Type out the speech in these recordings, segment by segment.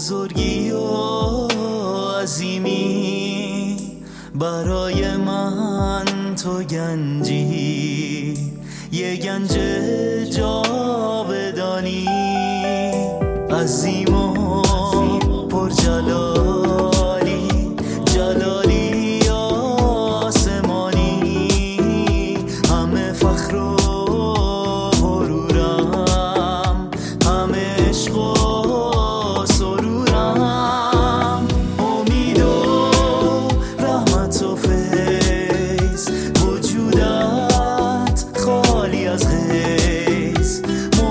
بزرگی و عظیمی، برای من تو گنجی، یه گنج جاودانی، عظیم و پرجلالی، جلالی آسمانی، همه فخر و غرورم، همه عشق و سرورم، امید و رحمت و فیض، وجودت خالی از غیظ،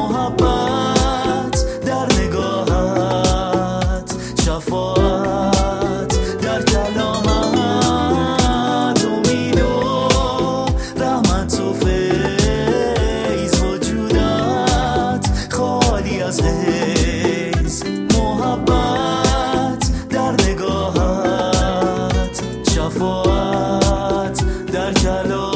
محبت در نگاهت، شفاعت در کلامت، امید و رحمت و فیض، وجودت خالی از غیظ، محبت در نگاهت، شفاعت در کلامت.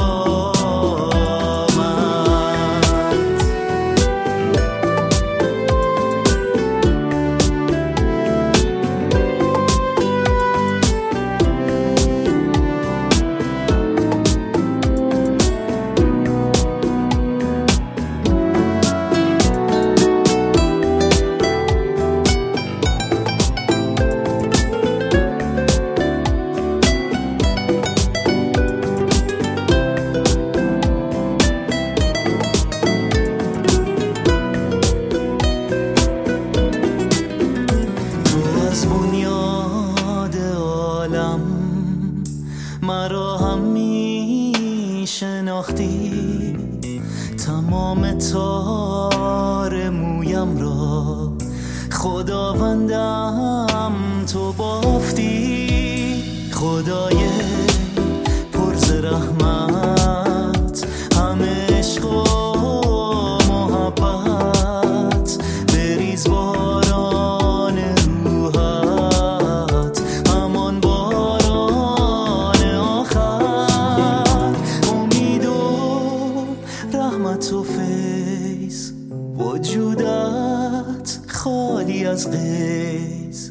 بنیاد عالم مرا هم می شناختی، تمام تار مویم را خداوندم تو بافتی، خدای پر ز رحمت، همه عشق و محبت، بریز باران روحت، همان باران آخر، امید و رحمت و فیض، وجودت خالی از غیظ،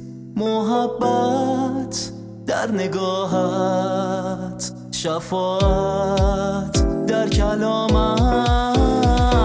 محبت در نگاهت، شفاعت در کلامت.